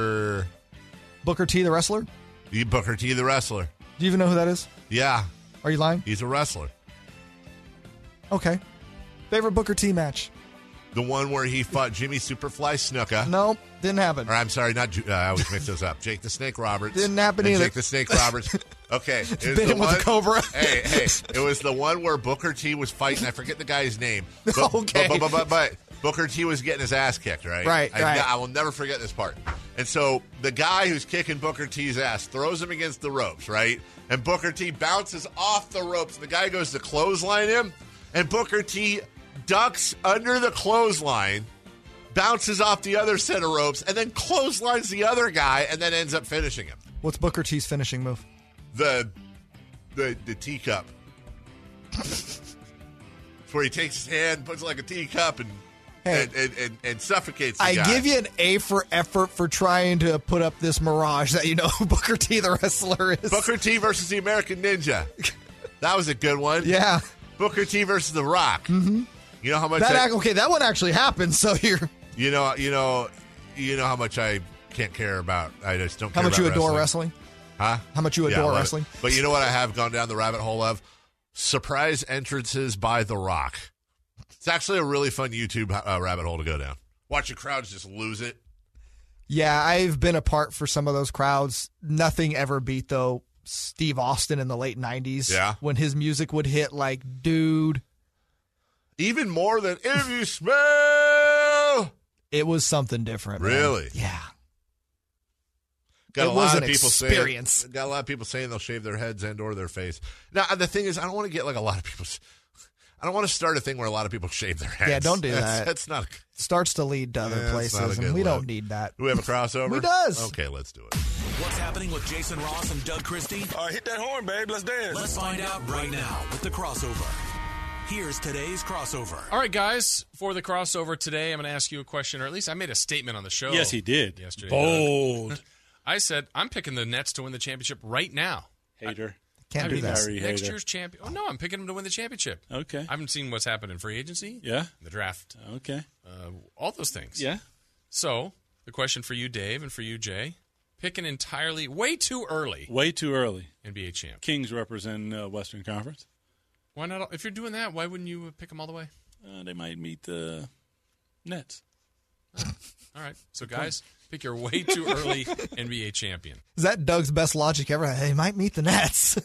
[SPEAKER 4] T. the wrestler?
[SPEAKER 3] Booker T. the wrestler.
[SPEAKER 4] Do you even know who that is?
[SPEAKER 3] Yeah.
[SPEAKER 4] Are you lying?
[SPEAKER 3] He's a wrestler.
[SPEAKER 4] Okay. Favorite Booker T match?
[SPEAKER 3] The one where he fought Jimmy Superfly Snuka.
[SPEAKER 4] Nope, didn't happen.
[SPEAKER 3] Or I'm sorry, I always mix those up. Jake the Snake Roberts.
[SPEAKER 4] Didn't happen either.
[SPEAKER 3] Jake the Snake Roberts. Okay.
[SPEAKER 4] Bit him with a cobra.
[SPEAKER 3] Hey, it was the one where Booker T was fighting. I forget the guy's name.
[SPEAKER 4] Okay.
[SPEAKER 3] But Booker T was getting his ass kicked, right?
[SPEAKER 4] Right.
[SPEAKER 3] I will never forget this part. And so the guy who's kicking Booker T's ass throws him against the ropes, right? And Booker T bounces off the ropes. The guy goes to clothesline him, and Booker T ducks under the clothesline, bounces off the other set of ropes, and then clotheslines the other guy, and then ends up finishing him.
[SPEAKER 4] What's Booker T's finishing move?
[SPEAKER 3] The teacup. It's where he takes his hand, puts it like a teacup, and suffocates the guy.
[SPEAKER 4] I give you an A for effort for trying to put up this mirage that you know who Booker T the wrestler is.
[SPEAKER 3] Booker T versus the American Ninja. That was a good one.
[SPEAKER 4] Yeah.
[SPEAKER 3] Booker T versus The Rock.
[SPEAKER 4] Mm-hmm.
[SPEAKER 3] You know how much
[SPEAKER 4] that one actually happened, so you're...
[SPEAKER 3] You know how much I can't care about. I just don't care
[SPEAKER 4] How much
[SPEAKER 3] about
[SPEAKER 4] you adore wrestling?
[SPEAKER 3] Huh?
[SPEAKER 4] How much you adore wrestling?
[SPEAKER 3] But you know what I have gone down the rabbit hole of? Surprise entrances by The Rock. It's actually a really fun YouTube rabbit hole to go down. Watch the crowds just lose it.
[SPEAKER 4] Yeah, I've been a part for some of those crowds. Nothing ever beat, though, Steve Austin in the late 90s.
[SPEAKER 3] Yeah.
[SPEAKER 4] When his music would hit, like, dude.
[SPEAKER 3] Even more than If You Smell.
[SPEAKER 4] It was something different.
[SPEAKER 3] Really?
[SPEAKER 4] Man. Yeah.
[SPEAKER 3] Got
[SPEAKER 4] it
[SPEAKER 3] a
[SPEAKER 4] was
[SPEAKER 3] lot
[SPEAKER 4] an
[SPEAKER 3] of people
[SPEAKER 4] experience.
[SPEAKER 3] Saying, got a lot of people saying they'll shave their heads and or their face. Now, the thing is, I don't want to get like a lot of people. I don't want to start a thing where a lot of people shave their heads.
[SPEAKER 4] Yeah, don't do that.
[SPEAKER 3] That's not.
[SPEAKER 4] Starts to lead to other places, and we don't need that.
[SPEAKER 3] Do we have a crossover?
[SPEAKER 4] We does.
[SPEAKER 3] Okay, let's do it.
[SPEAKER 2] What's happening with Jason Ross and Doug Christie?
[SPEAKER 5] Hit that horn, babe. Let's dance.
[SPEAKER 2] Let's find out right now with the crossover. Here's today's crossover.
[SPEAKER 7] All right, guys. For the crossover today, I'm going to ask you a question, or at least I made a statement on the show.
[SPEAKER 5] Yes, he did.
[SPEAKER 7] Yesterday.
[SPEAKER 5] Bold.
[SPEAKER 7] I said, I'm picking the Nets to win the championship right now.
[SPEAKER 5] Hater.
[SPEAKER 4] Can't do that.
[SPEAKER 7] Next year's champion. Oh, no, I'm picking them to win the championship.
[SPEAKER 5] Okay.
[SPEAKER 7] I haven't seen what's happened in free agency.
[SPEAKER 5] Yeah.
[SPEAKER 7] The draft.
[SPEAKER 5] Okay.
[SPEAKER 7] All those things.
[SPEAKER 5] Yeah.
[SPEAKER 7] So, the question for you, Dave, and for you, Jay, pick an entirely, way too early
[SPEAKER 5] Way too early.
[SPEAKER 7] NBA champ.
[SPEAKER 5] Kings represent Western Conference.
[SPEAKER 7] Why not? If you're doing that, why wouldn't you pick them all the way?
[SPEAKER 5] They might meet the Nets.
[SPEAKER 7] All right. So, guys, pick your way too early NBA champion.
[SPEAKER 4] Is that Doug's best logic ever? They might meet the Nets.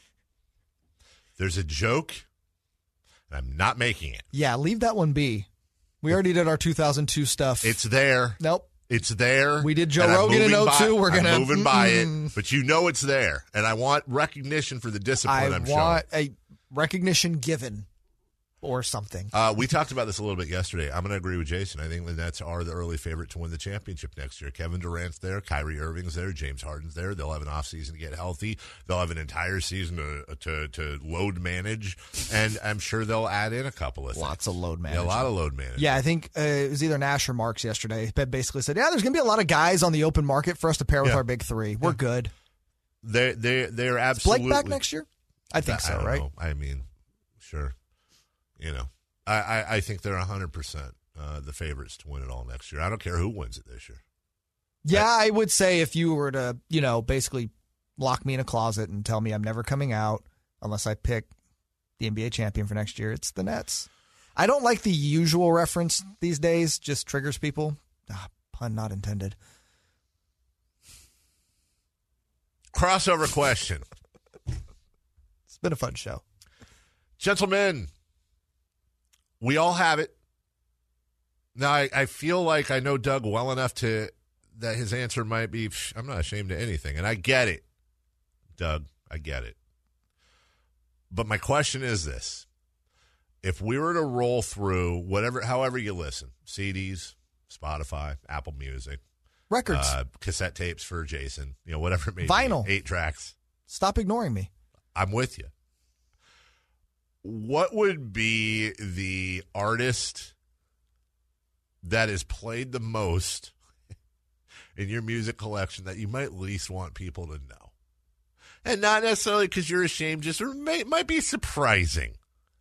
[SPEAKER 3] There's a joke, and I'm not making it.
[SPEAKER 4] Yeah, leave that one be. We already did our 2002 stuff.
[SPEAKER 3] It's there.
[SPEAKER 4] Nope.
[SPEAKER 3] It's there.
[SPEAKER 4] We did Joe
[SPEAKER 3] and I'm
[SPEAKER 4] Rogan in
[SPEAKER 3] moving
[SPEAKER 4] 02.
[SPEAKER 3] by-
[SPEAKER 4] We're gonna
[SPEAKER 3] I'm moving by it, but you know it's there, and I want recognition for the discipline I'm
[SPEAKER 4] I
[SPEAKER 3] showing.
[SPEAKER 4] want a recognition given or something.
[SPEAKER 3] We talked about this a little bit yesterday. I'm going to agree with Jason. I think the Nets are the early favorite to win the championship next year. Kevin Durant's there. Kyrie Irving's there. James Harden's there. They'll have an offseason to get healthy. They'll have an entire season to load manage, and I'm sure they'll add in a couple of things.
[SPEAKER 4] Lots of load
[SPEAKER 3] Yeah,
[SPEAKER 4] management.
[SPEAKER 3] a lot of load management.
[SPEAKER 4] Yeah, I think it was either Nash or Marks yesterday. That basically said, yeah, there's going to be a lot of guys on the open market for us to pair with our big three. We're good.
[SPEAKER 3] They're
[SPEAKER 4] Is
[SPEAKER 3] absolutely.
[SPEAKER 4] Blake back next year? I think so,
[SPEAKER 3] I don't
[SPEAKER 4] right?
[SPEAKER 3] know. I mean, sure. You know, I think they're 100% the favorites to win it all next year. I don't care who wins it this year.
[SPEAKER 4] Yeah, I would say if you were to, basically lock me in a closet and tell me I'm never coming out unless I pick the NBA champion for next year, it's the Nets. I don't like the usual reference these days, just triggers people. Pun not intended.
[SPEAKER 3] Crossover question.
[SPEAKER 4] It's been a fun show.
[SPEAKER 3] Gentlemen, we all have it. Now, I feel like I know Doug well enough that his answer might be, I'm not ashamed of anything. And I get it, Doug. I get it. But my question is this. If we were to roll through however you listen, CDs, Spotify, Apple Music,
[SPEAKER 4] Records.
[SPEAKER 3] cassette tapes for Jason, whatever it may
[SPEAKER 4] Vinyl.
[SPEAKER 3] be, 8 tracks.
[SPEAKER 4] Stop ignoring me.
[SPEAKER 3] I'm with you. What would be the artist that is played the most in your music collection that you might least want people to know? And not necessarily because you're ashamed, just it might be surprising.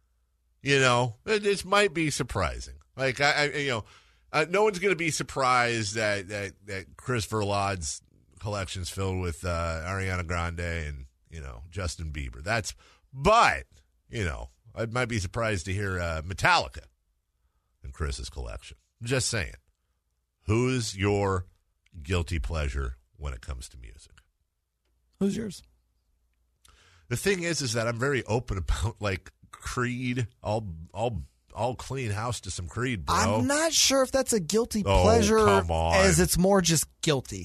[SPEAKER 3] It might be surprising. Like, no one's going to be surprised that Chris Verlaud's collection's filled with Ariana Grande and, Justin Bieber. But I might be surprised to hear Metallica in Chris's collection. I'm just saying. Who's your guilty pleasure when it comes to music?
[SPEAKER 4] Who's yours?
[SPEAKER 3] The thing is that I'm very open about, like, Creed. I'll clean house to some Creed, bro.
[SPEAKER 4] I'm not sure if that's a guilty pleasure,
[SPEAKER 3] come on.
[SPEAKER 4] as it's more just guilty.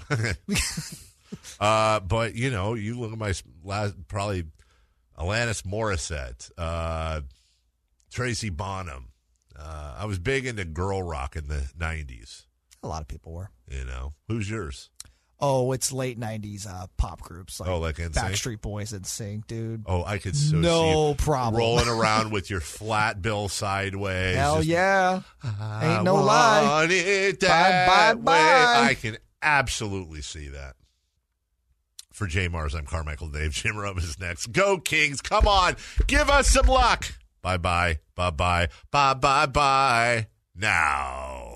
[SPEAKER 3] But, you look at my last, probably Alanis Morissette, Tracy Bonham. I was big into girl rock in the 90s.
[SPEAKER 4] A lot of people were.
[SPEAKER 3] Who's yours?
[SPEAKER 4] Oh, it's late 90s pop groups.
[SPEAKER 3] Like NSYNC?
[SPEAKER 4] Backstreet Boys and NSYNC, dude.
[SPEAKER 3] Oh, I could so
[SPEAKER 4] no
[SPEAKER 3] see you
[SPEAKER 4] problem.
[SPEAKER 3] rolling around with your flat bill sideways.
[SPEAKER 4] Hell yeah. Ain't no
[SPEAKER 3] I
[SPEAKER 4] lie.
[SPEAKER 3] want it that
[SPEAKER 4] Bye, bye,
[SPEAKER 3] way.
[SPEAKER 4] bye.
[SPEAKER 3] I can absolutely see that. For Jay Mars, I'm Carmichael Dave. Jim Rome is next. Go Kings. Come on. Give us some luck. Bye-bye. Bye-bye. Bye-bye-bye. Now.